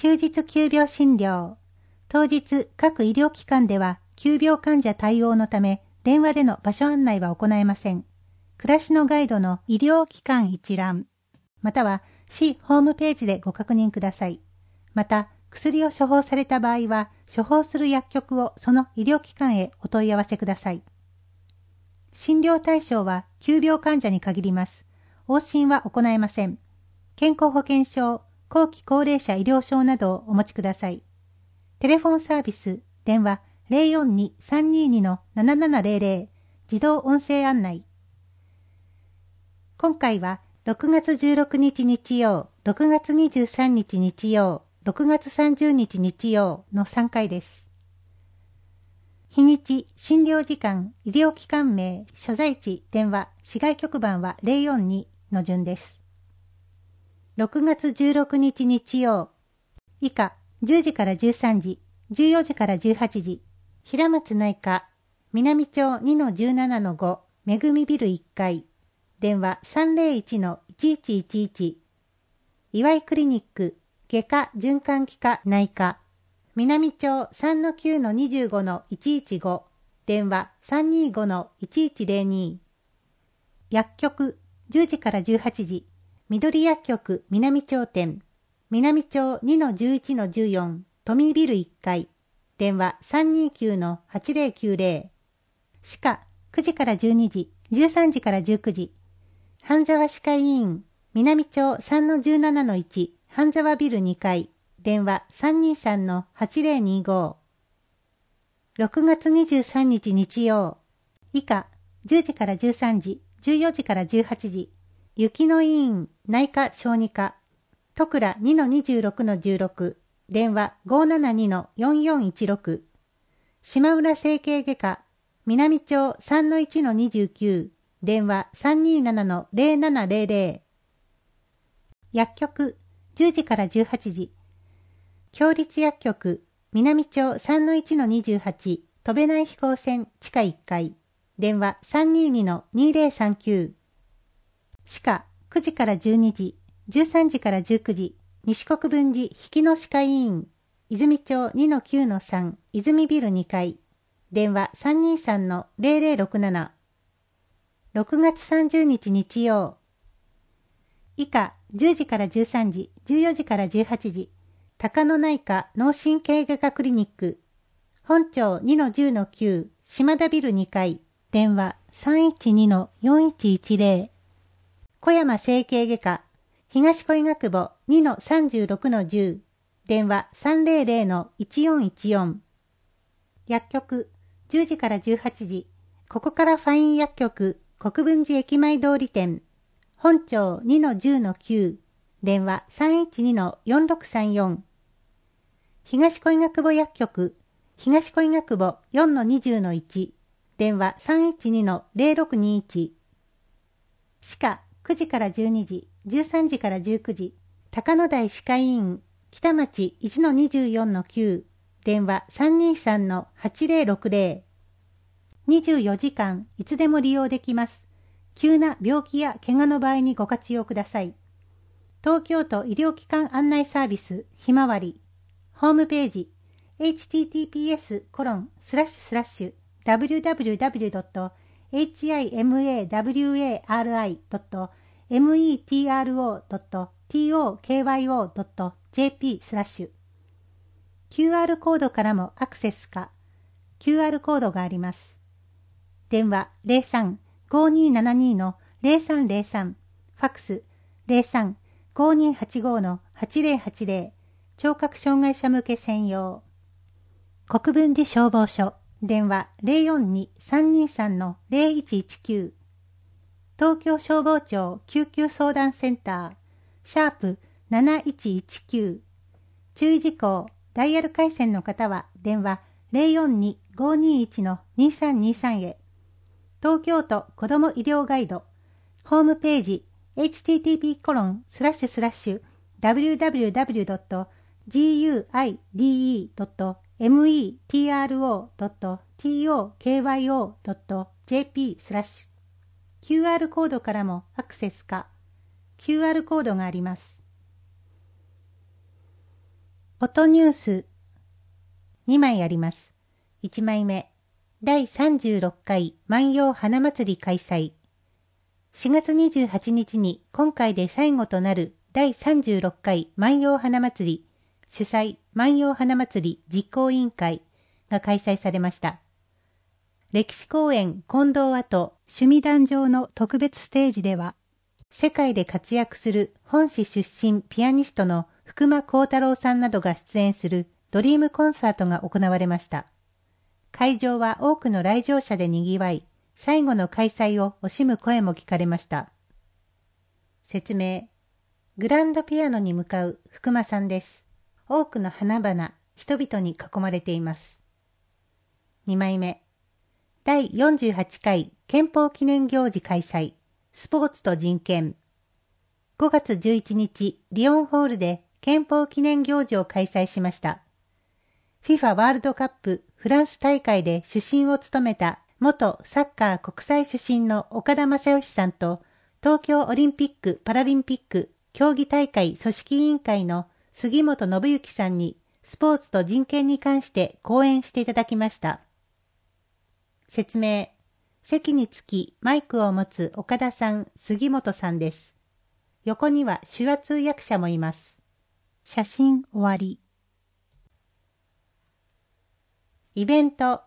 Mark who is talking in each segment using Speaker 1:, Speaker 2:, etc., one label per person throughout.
Speaker 1: 休日急病診療。当日、各医療機関では急病患者対応のため、電話での場所案内は行えません。暮らしのガイドの医療機関一覧、または市ホームページでご確認ください。また、薬を処方された場合は、処方する薬局をその医療機関へお問い合わせください。診療対象は急病患者に限ります。往診は行えません。健康保険証、後期高齢者医療証などをお持ちください。テレフォンサービス、電話 042-322-7700 自動音声案内。今回は6月16日日曜、6月23日日曜、6月30日日曜の3回です。日にち、診療時間、医療機関名、所在地、電話、市外局番は042の順です。6月16日日曜、以下、10時から13時、14時から18時、平松内科、南町 2-17-5、めぐみビル1階、電話 301-1111、岩井クリニック、外科循環器科内科、南町 3-9-25-115、電話 325-1102。薬局、10時から18時、緑薬局南町店、南町 2-11-14、都民ビル1階、電話 329-8090。歯科、9時から12時、13時から19時、半沢歯科医院、南町 3-17-1、半沢ビル2階、電話 323-8025。6月23日日曜、以下、10時から13時、14時から18時、雪の医院、内科小児科、戸倉 2-26-16、電話 572-4416。島浦整形外科、南町 3-1-29、電話 327-0700。薬局、10時から18時。共立薬局、南町 3-1-28、飛べない飛行船地下1階、電話 322-2039。歯科、9時から12時、13時から19時、西国分寺引野歯科医院、泉町 2-9-3、泉ビル2階、電話 323-0067。6月30日日曜、以下10時から13時、14時から18時、高野内科脳神経外科クリニック、本町 2-10-9、島田ビル2階、電話 312-4110。小山整形外科、東小医学部 2-36-10、電話 300-1414。薬局、10時から18時、ここからファイン薬局、国分寺駅前通り店、本町 2-10-9、電話 312-4634。東小医学部薬局、東小医学部 4-20-1、電話 312-0621。歯科、9時から12時、13時から19時、高野台歯科医院、北町 1-24-9、電話 323-8060。24時間、いつでも利用できます。急な病気や怪我の場合にご活用ください。東京都医療機関案内サービス、ひまわり。ホームページ、https://www.himawari.metro.tokyo.jp/ QR コードからもアクセスか、QR コードがあります。電話 03-5272-0303、ファックス 03-5285-8080、聴覚障害者向け専用。国分寺消防署、電話 042-323-0119。東京消防庁救急相談センター、#7119。注意事項、ダイヤル回線の方は電話 042-521-2323 へ。東京都子ども医療ガイド、ホームページ http://www.guide.metro.tokyo.jp/ QR コードからもアクセスか、QR コードがあります。 音ニュース2枚あります。1枚目、第36回万葉花祭り開催。4月28日に今回で最後となる第36回万葉花祭り主催万葉花祭り実行委員会が開催されました。歴史公園近藤跡趣味壇上の特別ステージでは、世界で活躍する本市出身ピアニストの福間幸太郎さんなどが出演するドリームコンサートが行われました。会場は多くの来場者で賑わい、最後の開催を惜しむ声も聞かれました。説明。グランドピアノに向かう福間さんです。多くの花々、人々に囲まれています。2枚目。第48回憲法記念行事開催。スポーツと人権。5月11日、リオンホールで憲法記念行事を開催しました。FIFA ワールドカップフランス大会で主審を務めた元サッカー国際主審の岡田正義さんと東京オリンピック・パラリンピック競技大会組織委員会の杉本信之さんにスポーツと人権に関して講演していただきました。説明。席につきマイクを持つ岡田さん、杉本さんです。横には手話通訳者もいます。写真終わり。イベント。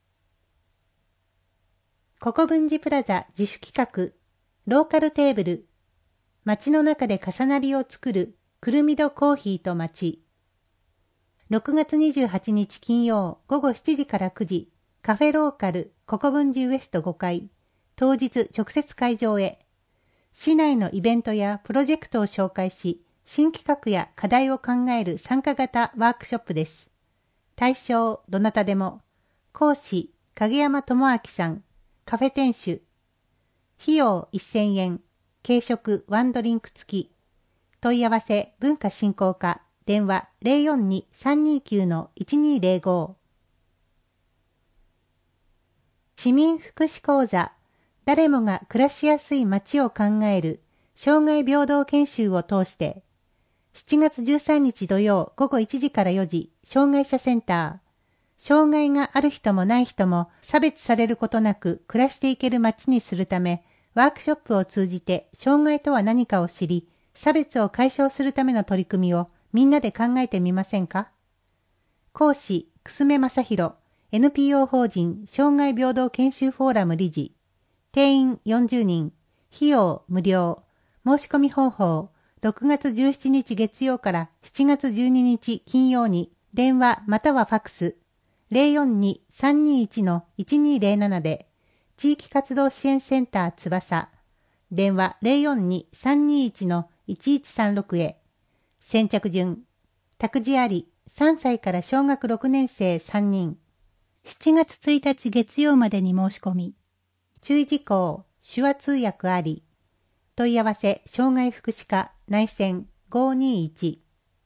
Speaker 1: 国分寺プラザ自主企画、ローカルテーブル、街の中で重なりを作るくるみどコーヒーと街。6月28日金曜午後7時から9時、カフェローカル国分寺ウエスト5階、当日直接会場へ。市内のイベントやプロジェクトを紹介し、新企画や課題を考える参加型ワークショップです。対象どなたでも。講師影山智明さん、カフェ店主。費用1000円、軽食ワンドリンク付き。問い合わせ文化振興課、電話 042-329-1205。市民福祉講座、誰もが暮らしやすい街を考える障害平等研修を通して、7月13日土曜午後1時から4時、障害者センター。障害がある人もない人も差別されることなく暮らしていける街にするため、ワークショップを通じて障害とは何かを知り、差別を解消するための取り組みをみんなで考えてみませんか？講師、楠目正弘、NPO 法人障害平等研修フォーラム理事。定員40人。費用無料。申し込み方法。6月17日月曜から7月12日金曜に電話またはファクス 042-321-1207 で地域活動支援センター翼電話 042-321-1136 へ。先着順。託児あり3歳から小学6年生3人。7月1日月曜までに申し込み。注意事項、手話通訳あり。問い合わせ、障害福祉課、内線521。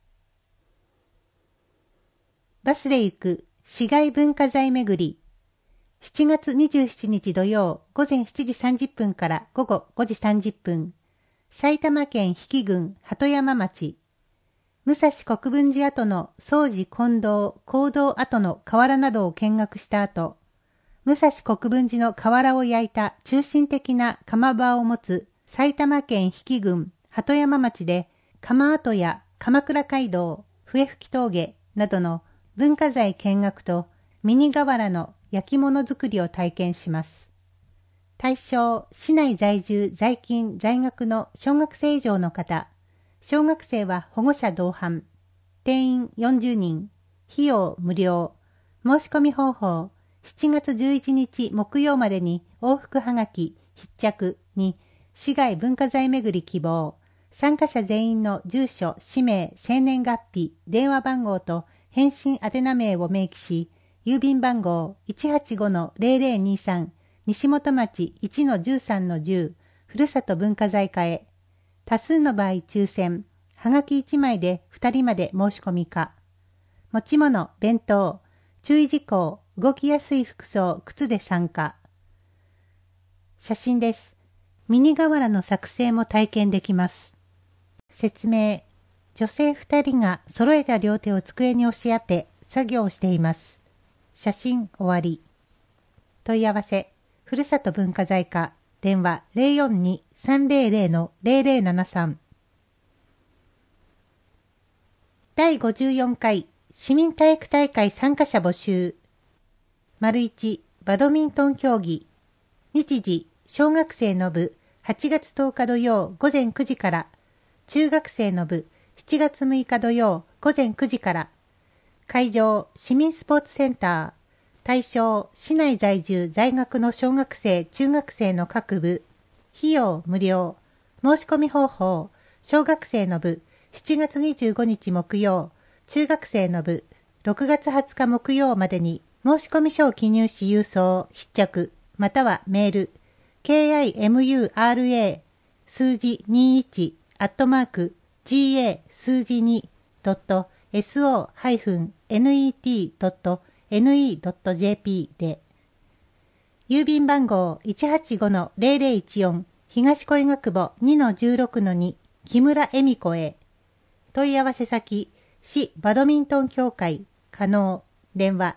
Speaker 1: バスで行く、市街文化財めぐり。7月27日土曜、午前7時30分から午後5時30分。埼玉県比企郡鳩山町。武蔵国分寺跡の総持金堂、講堂跡の河原などを見学した後、武蔵国分寺の河原を焼いた中心的な窯場を持つ埼玉県比企郡鳩山町で窯跡や鎌倉街道、笛吹峠などの文化財見学とミニ瓦の焼き物作りを体験します。対象、市内在住、在勤、在学の小学生以上の方、小学生は保護者同伴。定員40人。費用無料。申し込み方法。7月11日木曜までに往復はがき必着に市外文化財めぐり希望。参加者全員の住所、氏名、生年月日、電話番号と返信宛名名を明記し、郵便番号 185-0023 西本町 1-13-10 ふるさと文化財課へ。多数の場合抽選、はがき1枚で2人まで申し込みか。持ち物、弁当、注意事項、動きやすい服装、靴で参加。写真です。ミニ瓦の作成も体験できます。説明。 女性2人が揃えた両手を机に押し当て作業をしています。写真終わり。問い合わせ、ふるさと文化財課、電話 042-300-0073。第54回市民体育大会参加者募集。1、バドミントン競技。日時、小学生の部、8月10日土曜午前9時から、中学生の部、7月6日土曜午前9時から、会場、市民スポーツセンター、対象、市内在住在学の小学生、中学生の各部、費用無料、申し込み方法、小学生の部、7月25日木曜、中学生の部、6月20日木曜までに申し込み書を記入し郵送、必着、またはメール、KIMURA 数字21@ga 数字 2.so-net.ne.jp で、郵便番号 185-0014 東小岩久保 2-16-2 木村恵美子へ。問い合わせ先、市バドミントン協会、可能、電話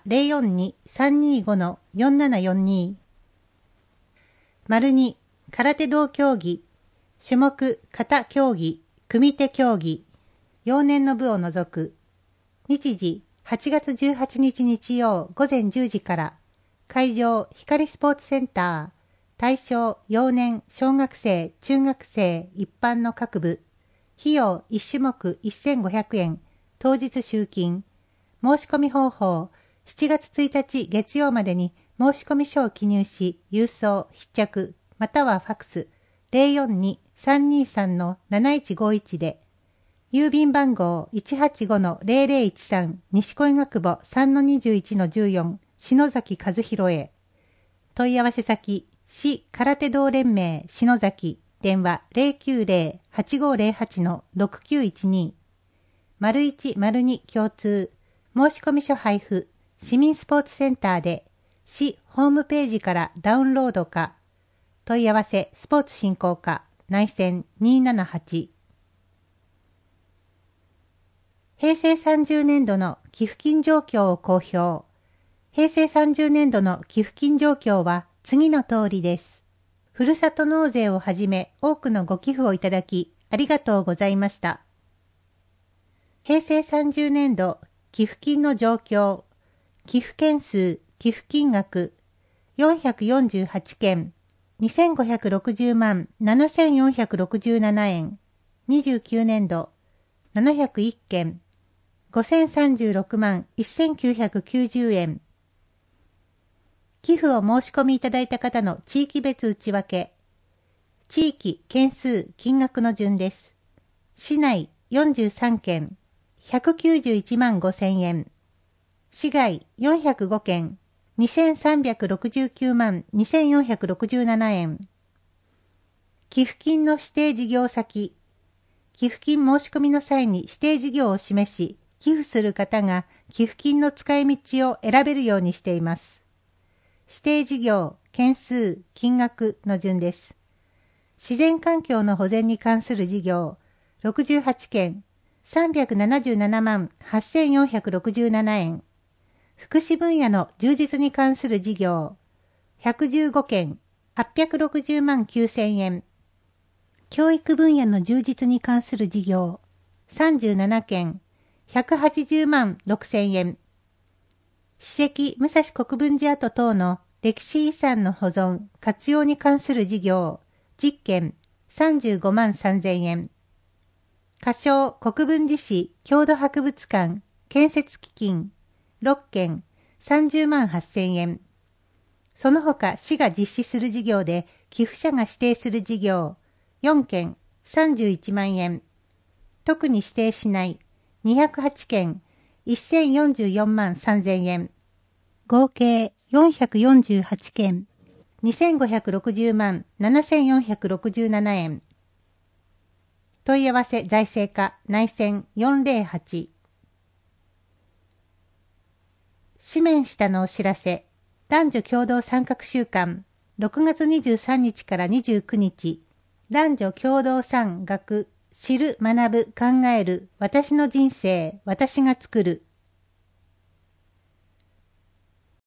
Speaker 1: 042-325-4742。2、空手道競技、種目、形競技、組手競技、幼年の部を除く。日時、8月18日日曜午前10時から、会場、光スポーツセンター、対象、幼年、小学生、中学生、一般の各部、費用1種目1500円、当日集金、申し込み方法、7月1日月曜までに申し込み書を記入し、郵送、必着、またはファクス、042-323-7151で、郵便番号 185-0013 西小岩久保 3-21-14 篠崎和弘へ。問い合わせ先、市空手道連盟篠崎、電話 090-8508-6912。1、2共通、申し込み書配布、市民スポーツセンターで、市ホームページからダウンロードか、問い合わせスポーツ振興課内線278。平成30年度の寄付金状況を公表。平成30年度の寄付金状況は次の通りです。ふるさと納税をはじめ多くのご寄付をいただきありがとうございました。平成30年度寄付金の状況。寄付件数、寄付金額448件、2560万7467円。29年度701件、5036万1990円。寄付を申し込みいただいた方の地域別内訳。地域、件数、金額の順です。市内43件、191万5000円。市外405件、2369万2467円。寄付金の指定事業先。寄付金申し込みの際に指定事業を示し、寄付する方が寄付金の使い道を選べるようにしています。指定事業、件数、金額の順です。自然環境の保全に関する事業、68件、377万8467円。福祉分野の充実に関する事業、115件、860万9000円。教育分野の充実に関する事業、37件、180万6000円。史跡武蔵国分寺跡等の歴史遺産の保存、活用に関する事業、10件、35万3000円。仮称国分寺市郷土博物館建設基金、6件、30万8000円。その他市が実施する事業で寄付者が指定する事業、4件、31万円。特に指定しない208件、1044万3000円。合計448件、2560万7467円。問い合わせ財政課内線408。紙面下のお知らせ。男女共同参画週間6月23日から29日男女共同参学知る、学ぶ、考える、私の人生、私が作る、